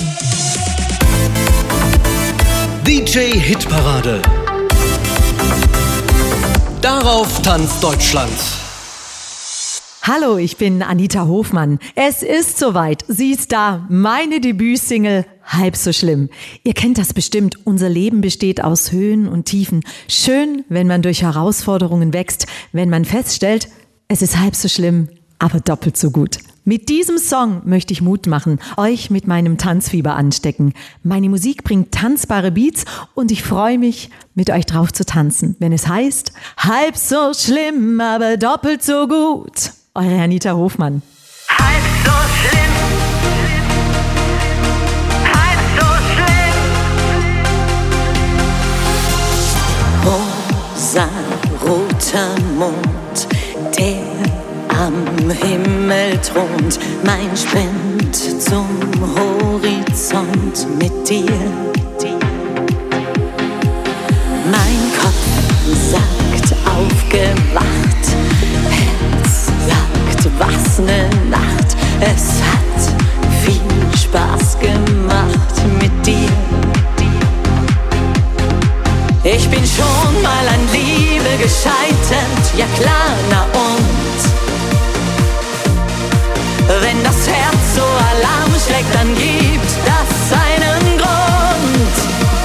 DJ Hitparade. Darauf tanzt Deutschland. Hallo, ich bin Anita Hofmann. Es ist soweit. Sie ist da. Meine Debütsingle Halb so schlimm. Ihr kennt das bestimmt. Unser Leben besteht aus Höhen und Tiefen. Schön, wenn man durch Herausforderungen wächst, wenn man feststellt, es ist halb so schlimm, aber doppelt so gut. Mit diesem Song möchte ich Mut machen, euch mit meinem Tanzfieber anstecken. Meine Musik bringt tanzbare Beats und ich freue mich, mit euch drauf zu tanzen, wenn es heißt, halb so schlimm, aber doppelt so gut. Eure Anita Hofmann. Halb so schlimm, halb so schlimm. Rosaroter Mond, der am Himmel thront, mein Sprint zum Horizont mit dir. Mein Kopf sagt aufgewacht, Herz sagt was ne Nacht. Es hat viel Spaß gemacht mit dir. Ich bin schon mal an Liebe gescheitert, ja klar, na und? Wenn das Herz so Alarm schlägt, dann gibt das einen Grund.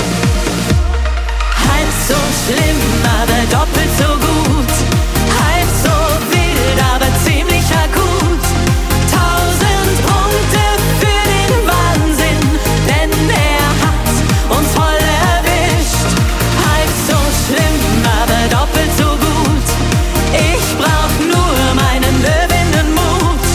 Halb so schlimm, aber doppelt so gut. Halb so wild, aber ziemlich akut. 1000 Punkte für den Wahnsinn, denn er hat uns voll erwischt. Halb so schlimm, aber doppelt so gut. Ich brauch nur meinen löwenden Mut.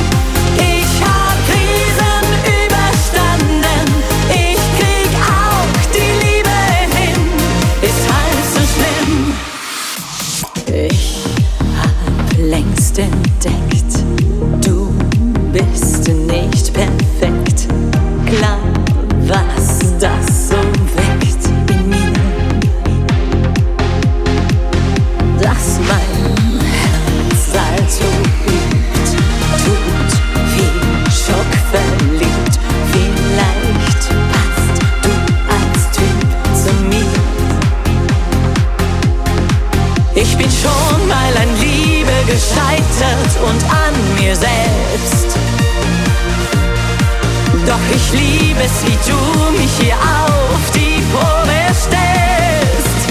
Längst entdeckt, du bist nicht perfekt. Klar, was das so weckt in mir, dass mein Herz also übt, tut wie Schock verliebt. Vielleicht passt du als Typ zu mir. Ich bin schon mal an Liebe gescheitert und an mir selbst. Doch ich liebe es, wie du mich hier auf die Probe stellst.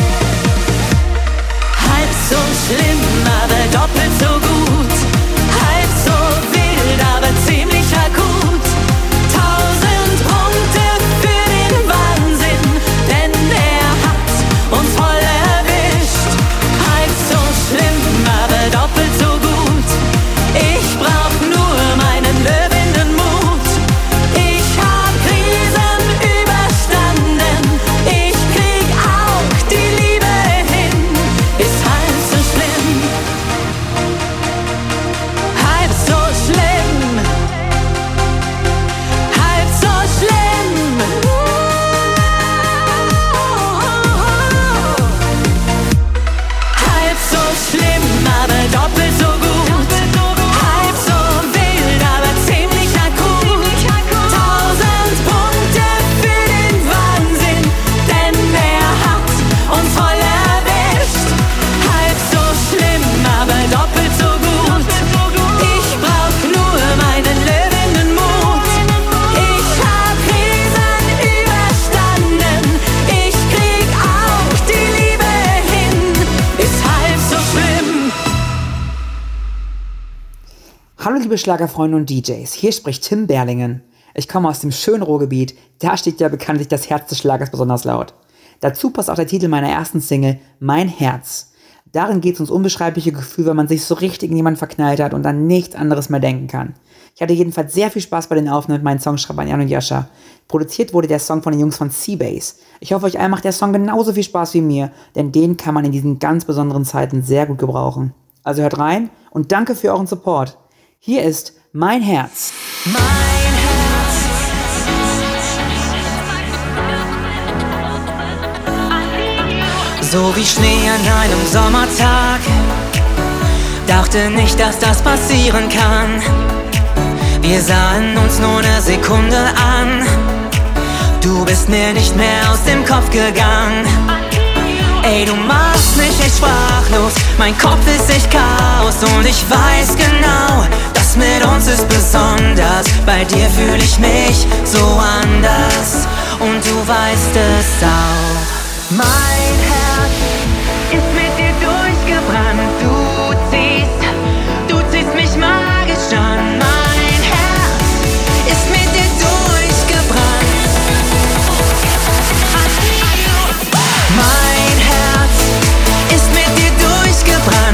Halb so schlimm, aber doppelt so gut. Halb so wild, aber ziemlich akut. 1000 Punkte für den Wahnsinn, denn er hat uns voll erwischt. Halb so schlimm, aber doppelt so gut. Ich brauch nur meinen löwenden Mut. Ich hab Krisen überstanden. Ich krieg auch die Liebe hin. Ist halb so schlimm. Halb so schlimm. Halb so schlimm. Halb so schlimm, aber doppelt so gut. Halb so wild, aber ziemlich akut. 1000 Punkte für den Wahnsinn, denn er hat uns voll erwischt. Halb so schlimm, aber doppelt so gut. Ich brauch nur meinen löwenden Mut. Ich hab Krisen überstanden. Ich krieg auch die Liebe hin. Ist halb so schlimm. Hallo liebe Schlagerfreunde und DJs, hier spricht Tim Berlingen. Ich komme aus dem schönen Ruhrgebiet, da steht ja bekanntlich das Herz des Schlagers besonders laut. Dazu passt auch der Titel meiner ersten Single, Mein Herz. Darin geht es ums unbeschreibliche Gefühl, wenn man sich so richtig in jemanden verknallt hat und an nichts anderes mehr denken kann. Ich hatte jedenfalls sehr viel Spaß bei den Aufnahmen mit meinen Songschreibern Jan und Jascha. Produziert wurde der Song von den Jungs von Seabase. Ich hoffe, euch allen macht der Song genauso viel Spaß wie mir, denn den kann man in diesen ganz besonderen Zeiten sehr gut gebrauchen. Also hört rein und danke für euren Support. Hier ist Mein Herz. Mein Herz, so wie Schnee an einem Sommertag, dachte nicht, dass das passieren kann. Wir sahen uns nur eine Sekunde an, Du bist mir nicht mehr aus dem Kopf gegangen. Ey, du machst mich echt sprachlos. Mein Kopf ist echt Chaos und ich weiß genau, das mit uns ist besonders. Bei dir fühle ich mich so anders und du weißt es auch. Mein Herz ist mit dir durchgebrannt. Du ziehst mich magisch an. Mein Herz ist mit dir durchgebrannt. Mein Herz ist mit dir durchgebrannt.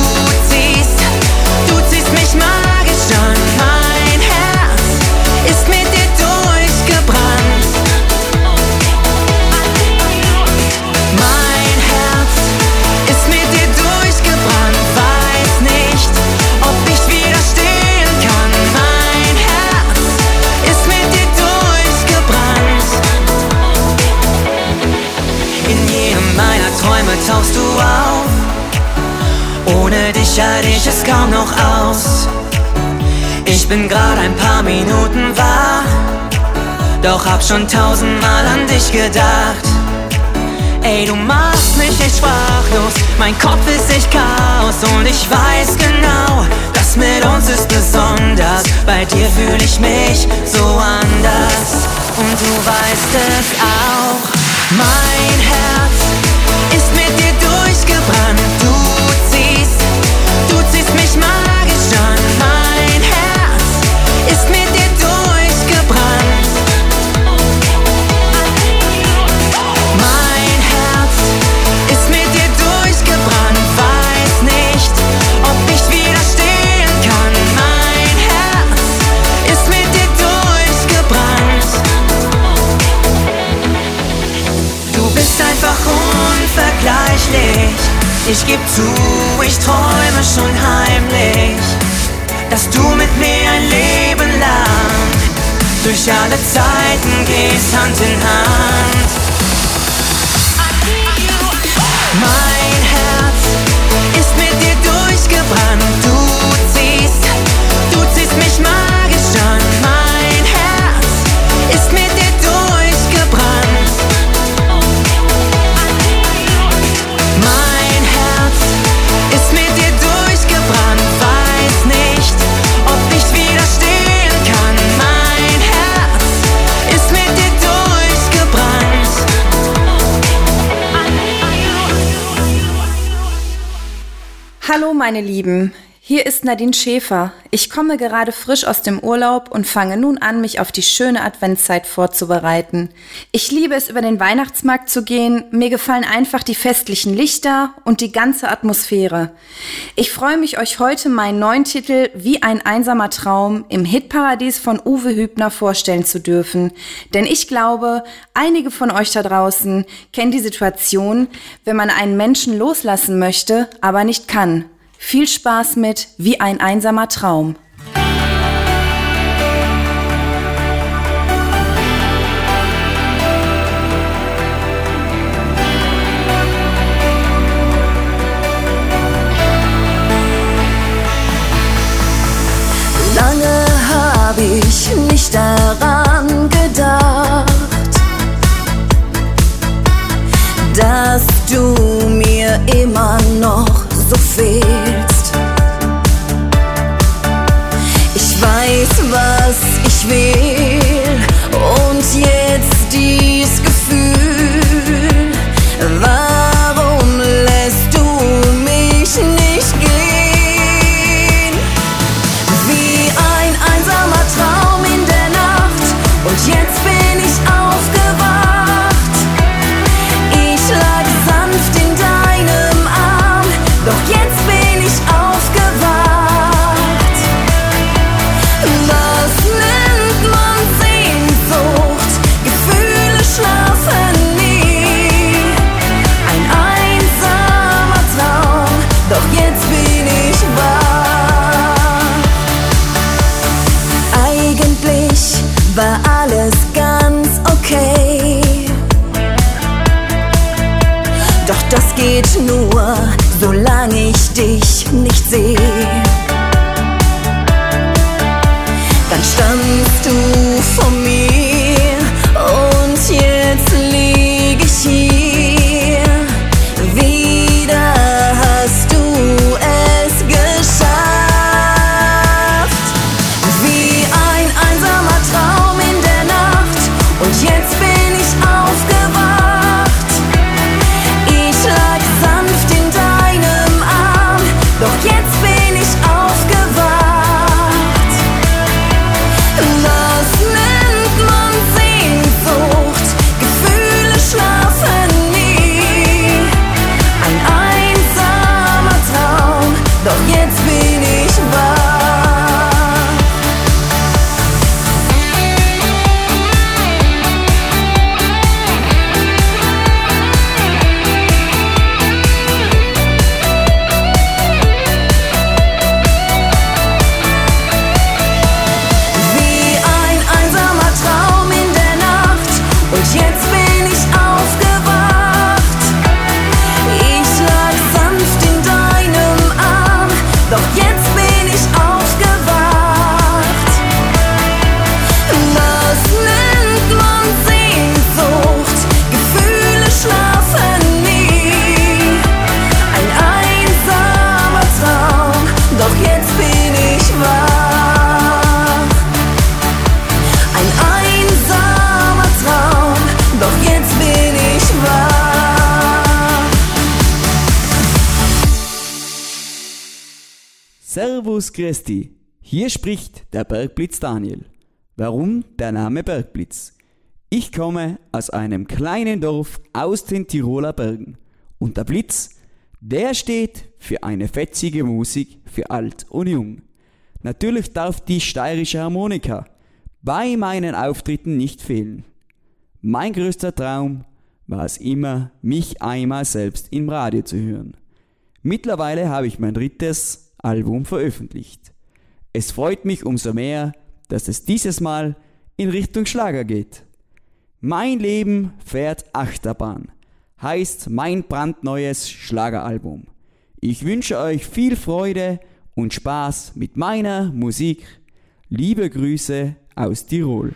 Du ziehst mich magisch an. Mein Herz ist mit dir durchgebrannt. Mein Herz ist mit dir durchgebrannt. Weiß nicht, ob ich widerstehen kann. Mein Herz ist mit dir durchgebrannt. In jedem meiner Träume tauchst du auf. Ohne dich halte ich es kaum noch aus. Ich bin grad ein paar Minuten wach, doch hab schon 1000-mal an dich gedacht. Ey, du machst mich echt sprachlos. Mein Kopf ist echt Chaos und ich weiß genau, das mit uns ist besonders. Bei dir fühle ich mich so anders und du weißt es auch. Mein Herz ist mit dir durchgebrannt. Du ziehst mich magisch an. Mein Herz ist mit dir durchgebrannt. Mein Herz ist mit dir durchgebrannt. Weiß nicht, ob ich widerstehen kann. Mein Herz ist mit dir durchgebrannt. Du bist einfach unvergleichlich. Ich geb zu, ich träume schon heimlich, dass du mit mir ein Leben lang durch alle Zeiten gehst, Hand in Hand. Mein Herz ist mit dir durchgebrannt. Du ziehst mich magisch an. Mein Herz ist mit dir durchgebrannt. Mein Herz ist mit dir durchgebrannt. Weiß nicht, ob ich widerstehen kann. Mein Herz ist mit dir durchgebrannt. Hallo meine Lieben, hier ist Nadine Schäfer. Ich komme gerade frisch aus dem Urlaub und fange nun an, mich auf die schöne Adventszeit vorzubereiten. Ich liebe es, über den Weihnachtsmarkt zu gehen. Mir gefallen einfach die festlichen Lichter und die ganze Atmosphäre. Ich freue mich, euch heute meinen neuen Titel Wie ein einsamer Traum im Hitparadies von Uwe Hübner vorstellen zu dürfen. Denn ich glaube, einige von euch da draußen kennen die Situation, wenn man einen Menschen loslassen möchte, aber nicht kann. Viel Spaß mit Wie ein einsamer Traum. Lange hab ich nicht daran gedacht, dass du mir immer noch so fehlst. Ich weiß, was ich will und jetzt dies Gefühl. Warum lässt du mich nicht gehen? Wie ein einsamer Traum in der Nacht und jetzt bin ich aufgewacht. Ich lag sanft in deinem Arm, doch jetzt bin ich aufgewacht. Was nennt man Sehnsucht? Gefühle schlafen nie. Ein einsamer Traum, doch jetzt bin ich wach. Eigentlich war alles ganz okay, doch das geht nur, solange ich dich nicht sehe. Dann standst du vor mir und Servus Christi, hier spricht der Bergblitz Daniel. Warum der Name Bergblitz? Ich komme aus einem kleinen Dorf aus den Tiroler Bergen und der Blitz, der steht für eine fetzige Musik für alt und jung. Natürlich darf die steirische Harmonika bei meinen Auftritten nicht fehlen. Mein größter Traum war es immer, mich einmal selbst im Radio zu hören. Mittlerweile habe ich mein 3. Album veröffentlicht. Es freut mich umso mehr, dass es dieses Mal in Richtung Schlager geht. Mein Leben fährt Achterbahn, heißt mein brandneues Schlageralbum. Ich wünsche euch viel Freude und Spaß mit meiner Musik. Liebe Grüße aus Tirol.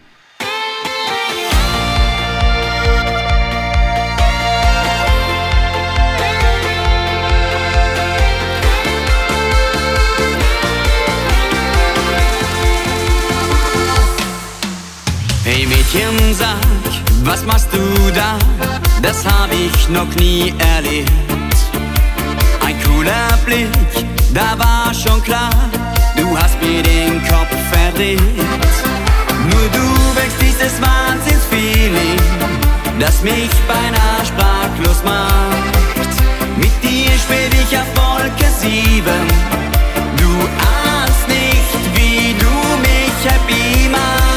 Hey Mädchen, sag, was machst du da? Das hab ich noch nie erlebt. Ein cooler Blick, da war schon klar, du hast mir den Kopf verdreht. Nur du wächst dieses Wahnsinnsfeeling, das mich beinahe sprachlos macht. Mit dir spiel ich auf Wolke 7, du ahnst nicht, wie du mich happy machst.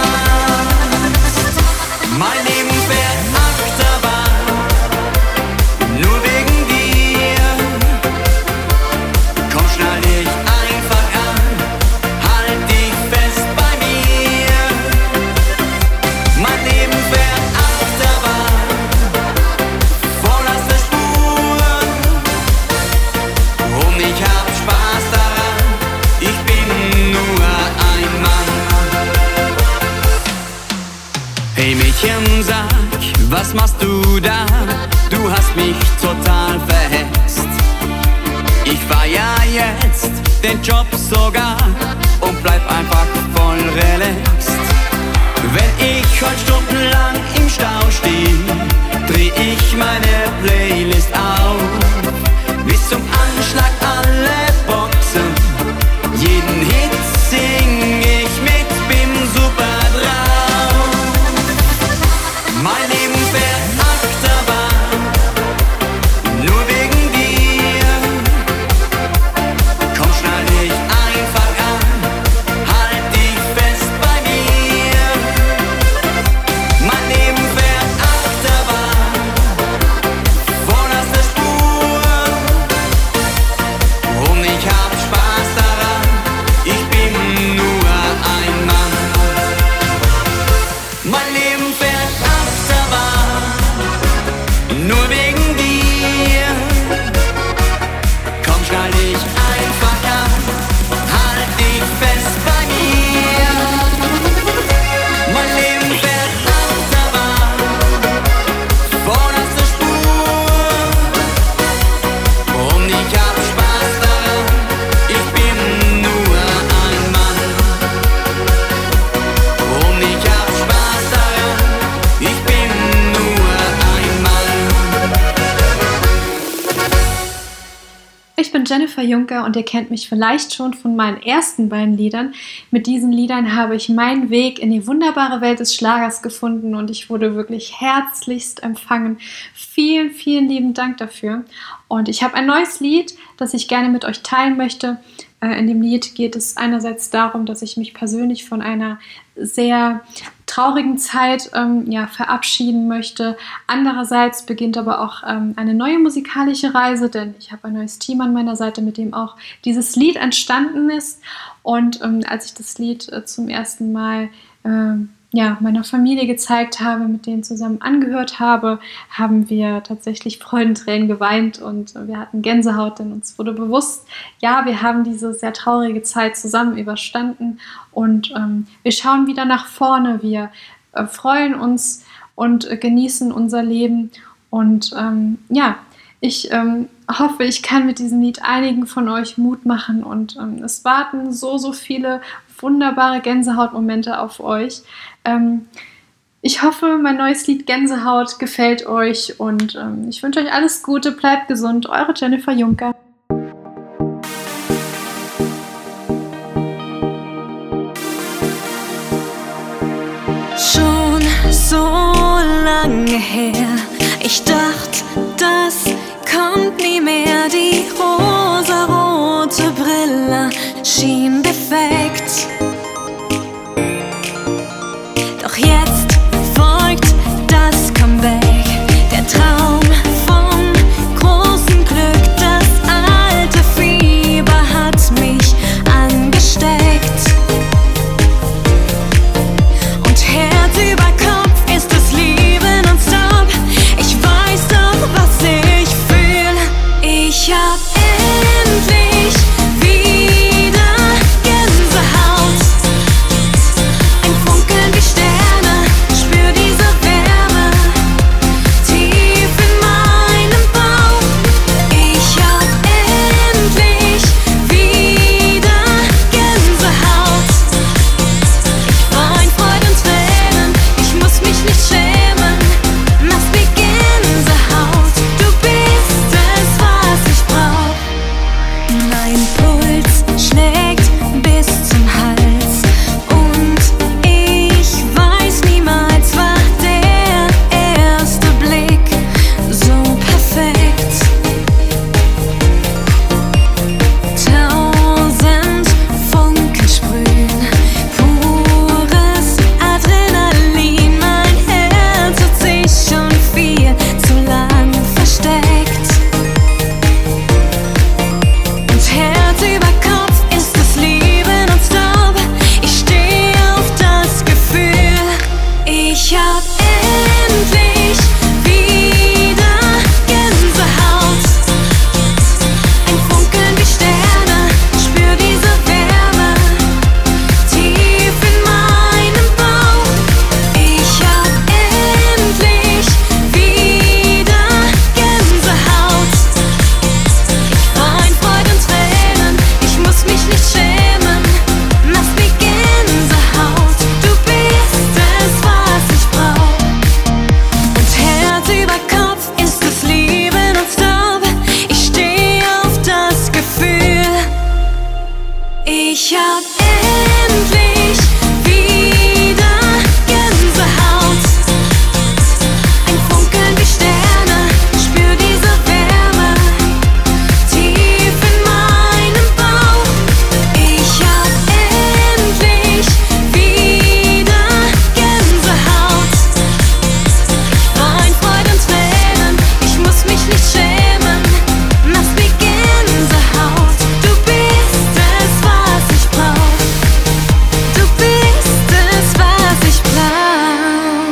Mein Leben fährt Achterbahn, nur wegen dir. Komm, schnall dich einfach an, halt dich fest bei mir. Mein Leben fährt Achterbahn, vorderste Spur. Und ich hab Spaß daran, ich bin nur ein Mann. Hey Mädchen, sag, was machst du da? Du hast mich total verhetzt. Ich feier jetzt den Job sogar und bleib einfach voll relaxed. Wenn ich heute stundenlang im Stau steh, dreh ich meine Playlist auf. Bis zum Anschlag alle Boxen, jeden Hit sing ich mit, bin super drauf. Mein Leben fährt Achterbahn, nur wegen dir. Komm, schnall dich einfach an, halt dich fest bei mir. Mein Leben fährt Achterbahn, vorderste Spur. Und ich hab Spaß daran, ich bin nur ein Mann. Mein Leben fährt Achterbahn, nur wegen dir. Komm, schnall dich einfach an, halt dich fest bei mir. Mein Leben fährt Achterbahn, vorderste Spur. Und ich hab Spaß daran, ich bin nur ein Mann. Und ich hab Spaß daran, ich bin nur ein Mann. Ich bin Jennifer Juncker und ihr kennt mich vielleicht schon von meinen ersten beiden Liedern. Mit diesen Liedern habe ich meinen Weg in die wunderbare Welt des Schlagers gefunden und ich wurde wirklich herzlichst empfangen. Vielen, vielen lieben Dank dafür. Und ich habe ein neues Lied, das ich gerne mit euch teilen möchte. In dem Lied geht es einerseits darum, dass ich mich persönlich von einer sehr traurigen Zeit verabschieden möchte. Andererseits beginnt aber auch eine neue musikalische Reise, denn ich habe ein neues Team an meiner Seite, mit dem auch dieses Lied entstanden ist. Und als ich das Lied zum ersten Mal meiner Familie gezeigt habe, mit denen zusammen angehört habe, haben wir tatsächlich Freudentränen geweint und wir hatten Gänsehaut, denn uns wurde bewusst, ja, wir haben diese sehr traurige Zeit zusammen überstanden und wir schauen wieder nach vorne, wir freuen uns und genießen unser Leben und ich hoffe, ich kann mit diesem Lied einigen von euch Mut machen und es warten so viele wunderbare Gänsehautmomente auf euch. Ich hoffe, mein neues Lied Gänsehaut gefällt euch und ich wünsche euch alles Gute, bleibt gesund, eure Jennifer Juncker. Ich dachte, das kommt nie mehr. Die rosarote Brille schien defekt. Doch jetzt folgt das Comeback. Der Traum vom großen Glück, das alte Fieber hat mich angesteckt. Und Herz über Kopf ist es Liebe nonstop. Ich weiß doch, was ich fühle. Ich hab endlich wieder Gänsehaut. Ein Funkeln wie Sterne, spür diese Wärme tief in meinem Bauch. Ich hab endlich wieder Gänsehaut. Ich wein Freude und Tränen, ich muss mich nicht schämen. Machst wie Gänsehaut, du bist es, was ich brauch. Mein Puls schlägt bis zum Hals und ich weiß, niemals war der erste Blick so perfekt. 1000 Funken sprühen, pures Adrenalin. Mein Herz hat sich schon viel zu lang versteckt. Und Herz über Kopf ist es Liebe nonstop. Ich steh auf das Gefühl. Ich hab endlich wieder Gänsehaut. Ein Funkeln wie Sterne, spür diese Wärme tief in meinem Bauch. Ich hab endlich wieder Gänsehaut. Ich wein Freude und Tränen, ich muss mich nicht schämen. Machst wie Gänsehaut, du bist es, was ich brauch. Und Herz über Kopf ist es Liebe nonstop. Ich steh auf das Gefühl. Ich hab endlich wieder Gänsehaut. Ein Funkeln wie Sterne, spür diese Wärme tief in meinem Bauch. Ich hab endlich wieder Gänsehaut. Ich wein Freude und Tränen, ich muss mich nicht schämen. Machst wie Gänsehaut, du bist es, was ich brauch. Du bist es, was ich brauch.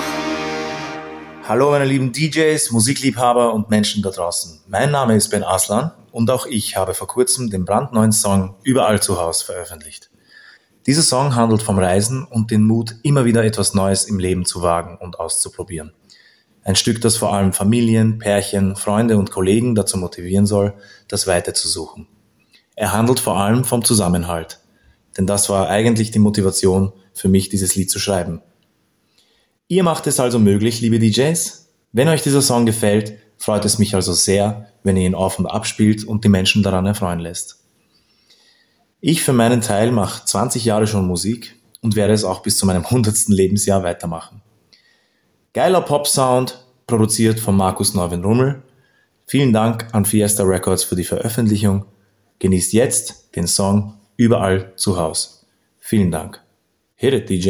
Hallo meine lieben DJs, Musikliebhaber und Menschen da draußen. Mein Name ist Ben Aslan und auch ich habe vor kurzem den brandneuen Song Überall zu Haus veröffentlicht. Dieser Song handelt vom Reisen und den Mut, immer wieder etwas Neues im Leben zu wagen und auszuprobieren. Ein Stück, das vor allem Familien, Pärchen, Freunde und Kollegen dazu motivieren soll, das Weite zu suchen. Er handelt vor allem vom Zusammenhalt, denn das war eigentlich die Motivation für mich, dieses Lied zu schreiben. Ihr macht es also möglich, liebe DJs. Wenn euch dieser Song gefällt, freut es mich also sehr, wenn ihr ihn auf und ab spielt und die Menschen daran erfreuen lässt. Ich für meinen Teil mache 20 Jahre schon Musik und werde es auch bis zu meinem 100. Lebensjahr weitermachen. Geiler Pop-Sound, produziert von Markus Neuwirth-Rummel. Vielen Dank an Fiesta Records für die Veröffentlichung. Genießt jetzt den Song Überall zu Haus. Vielen Dank. Hit it, DJ.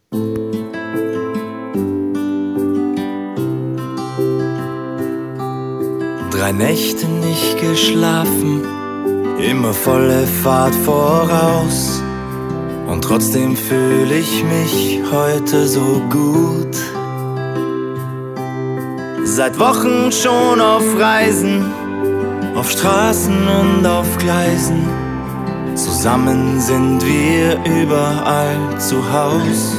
3 Nächte nicht geschlafen, immer volle Fahrt voraus. Und trotzdem fühle ich mich heute so gut. Seit Wochen schon auf Reisen, auf Straßen und auf Gleisen. Zusammen sind wir überall zu Haus.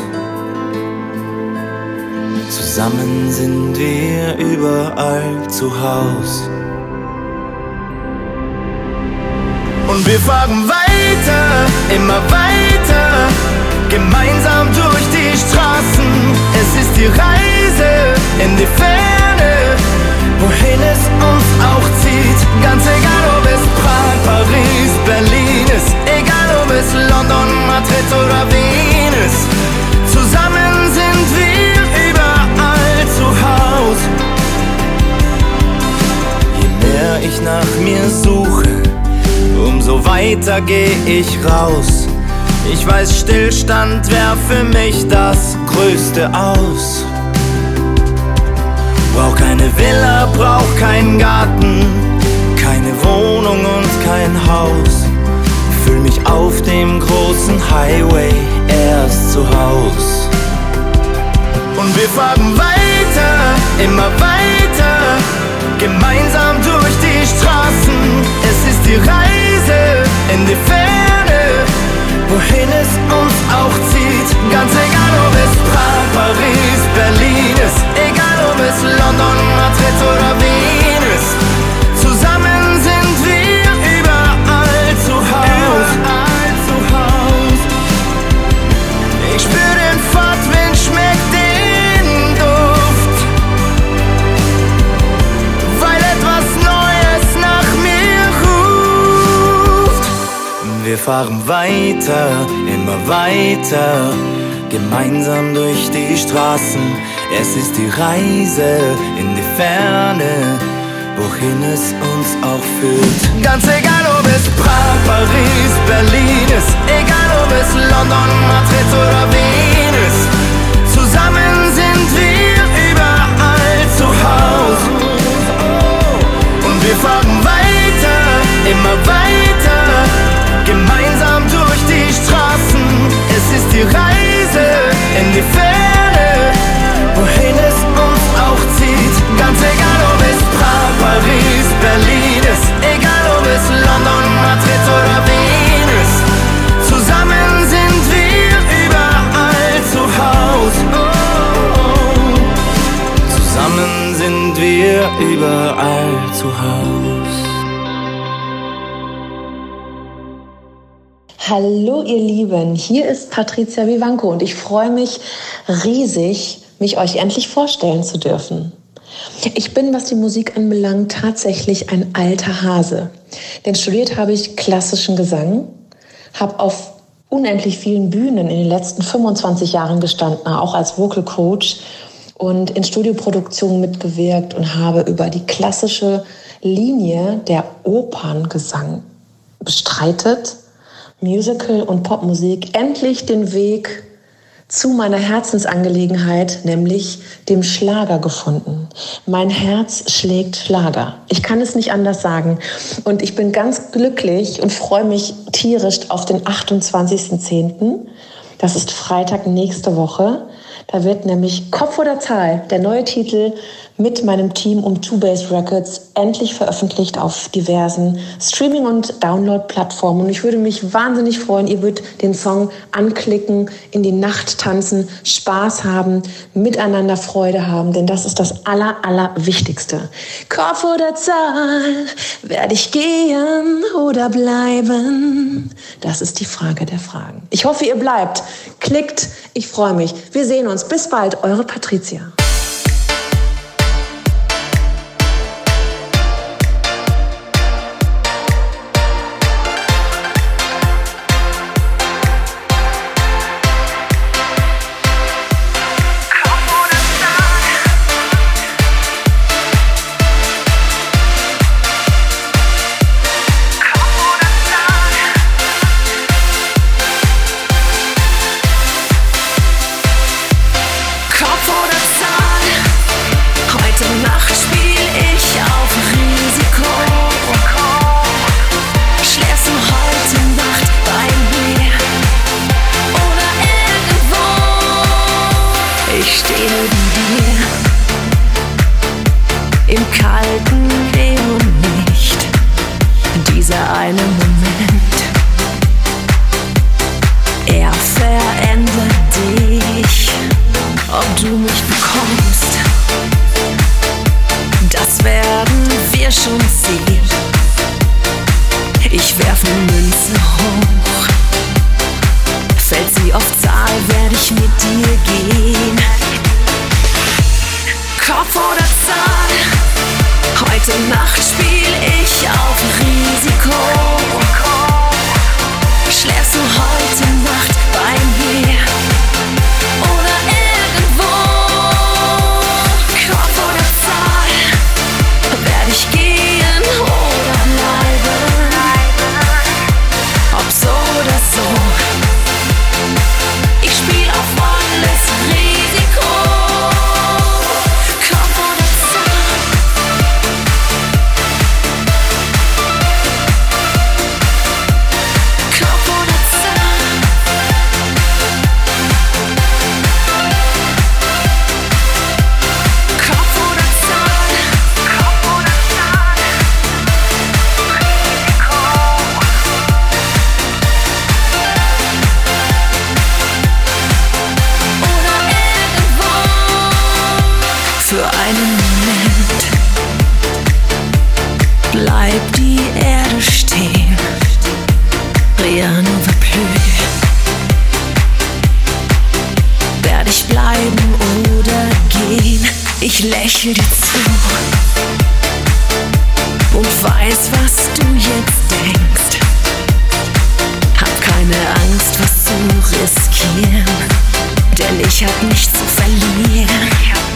Zusammen sind wir überall zu Haus. Und wir fahren weiter, immer weiter, gemeinsam durch die Straßen. Es ist die Reise in die Ferne, wohin es uns auch zieht. Ganz egal, ob es Prag, Paris, Berlin ist, egal ob es London, Madrid oder Wien ist. Zusammen sind wir überall zu Haus. weiter geh ich raus. Ich weiß, Stillstand wär für mich das Größte aus. Brauch keine Villa, brauch keinen Garten, keine Wohnung und kein Haus. Fühl mich auf dem großen Highway erst zu Haus. Und wir fahren weiter, immer weiter, gemeinsam durch die Straßen. Es ist die Reise in die Ferne, wohin es uns auch zieht. Ganz egal, ob es Prag, Paris, Berlin ist, egal ob es London, Madrid oder Wien ist. Zusammen sind wir überall zu Haus. Ich spür den Fahrtwind, schmeck den Duft, weil etwas Neues nach mir ruft. Wir fahren weiter, immer weiter, gemeinsam durch die Straßen. Es ist die Reise in die Ferne, wohin es uns auch führt. Ganz egal, ob es Prag, Paris, Berlin ist, egal ob es London, Madrid oder Wien ist. Zusammen sind wir überall zu Haus. Und wir fahren weiter, immer weiter, gemeinsam durch die Straßen. Es ist die Reise in die Ferne, wohin es uns auch zieht. Ganz egal, ob es Prag, Paris, Berlin ist, egal ob es London, Madrid oder Wien ist. Zusammen sind wir überall zu Haus. Zusammen sind wir überall zu Haus. Hallo ihr Lieben, hier ist Patricia Vivanco und ich freue mich riesig, mich euch endlich vorstellen zu dürfen. Ich bin, was die Musik anbelangt, tatsächlich ein alter Hase. Denn studiert habe ich klassischen Gesang, habe auf unendlich vielen Bühnen in den letzten 25 Jahren gestanden, auch als Vocal Coach und in Studioproduktionen mitgewirkt und habe über die klassische Linie der Operngesang bestreitet, Musical- und Popmusik endlich den Weg zu meiner Herzensangelegenheit, nämlich dem Schlager gefunden. Mein Herz schlägt Schlager. Ich kann es nicht anders sagen. Und ich bin ganz glücklich und freue mich tierisch auf den 28.10. Das ist Freitag nächste Woche. Da wird nämlich Kopf oder Zahl, der neue Titel, mit meinem Team um Two Bass Records endlich veröffentlicht auf diversen Streaming- und Download-Plattformen. Und ich würde mich wahnsinnig freuen, ihr würdet den Song anklicken, in die Nacht tanzen, Spaß haben, miteinander Freude haben, denn das ist das Allerwichtigste. Kopf oder Zahl, werde ich gehen oder bleiben? Das ist die Frage der Fragen. Ich hoffe, ihr bleibt. Klickt, ich freue mich. Wir sehen uns. Bis bald, eure Patricia. Ich lächel dir zu und weiß, was du jetzt denkst. Hab keine Angst, was zu riskieren, denn ich hab nichts zu verlieren.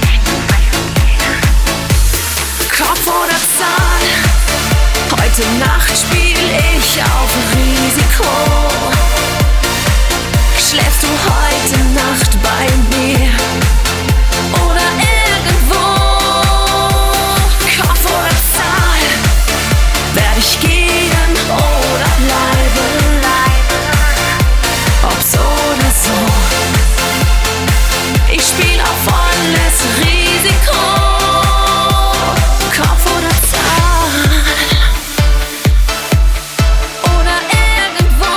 Kopf oder Zahl, heute Nacht spiel ich auf Risiko. Schläfst du heute Nacht bei mir oder irgendwo? Kopf oder Zahl, werd ich gehen oder bleiben? Ob so oder so, ich spiel auf volles Risiko. Kopf oder Zahl oder irgendwo.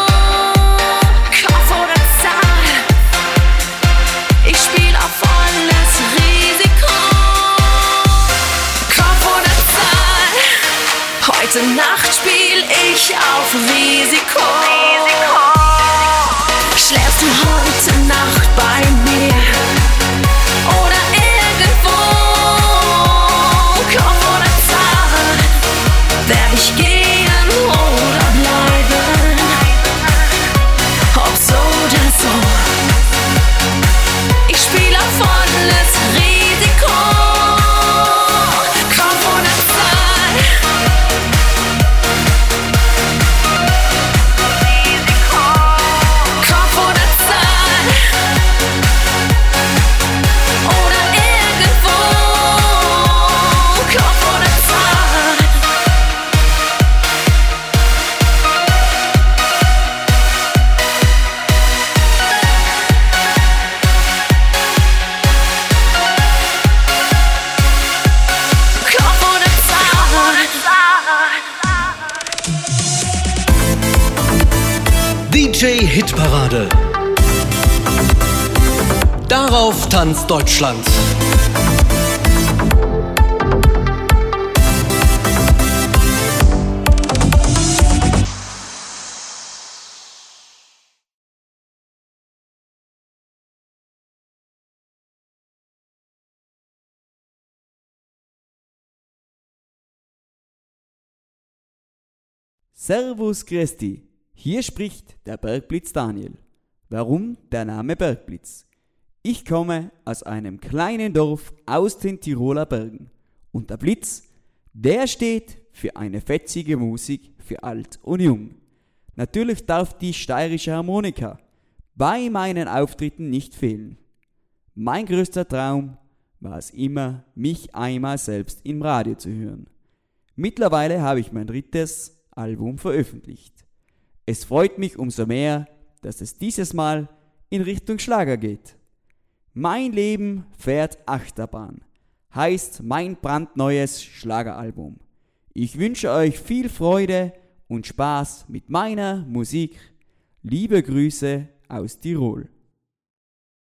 Kopf oder Zahl, ich spiel auf volles Risiko. Kopf oder Zahl, heute Nacht spiel ich auf Risiko. Schläfst du heute Nacht bei mir oder irgendwo? Kopf oder Zahl, werd ich gehen oder bleiben? Ob so oder so, ich spiel auf volles Risiko. Kopf oder Zahl, Kopf oder Zahl oder irgendwo. Kopf oder Zahl. Kopf oder Zahl. DJ Hitparade. Darauf tanzt Deutschland. Servus Christi, hier spricht der Bergblitz Daniel. Warum der Name Bergblitz? Ich komme aus einem kleinen Dorf aus den Tiroler Bergen und der Blitz, der steht für eine fetzige Musik für alt und jung. Natürlich darf die steirische Harmonika bei meinen Auftritten nicht fehlen. Mein größter Traum war es immer, mich einmal selbst im Radio zu hören. Mittlerweile habe ich mein 3. Album veröffentlicht. Es freut mich umso mehr, dass es dieses Mal in Richtung Schlager geht. Mein Leben fährt Achterbahn, heißt mein brandneues Schlageralbum. Ich wünsche euch viel Freude und Spaß mit meiner Musik. Liebe Grüße aus Tirol.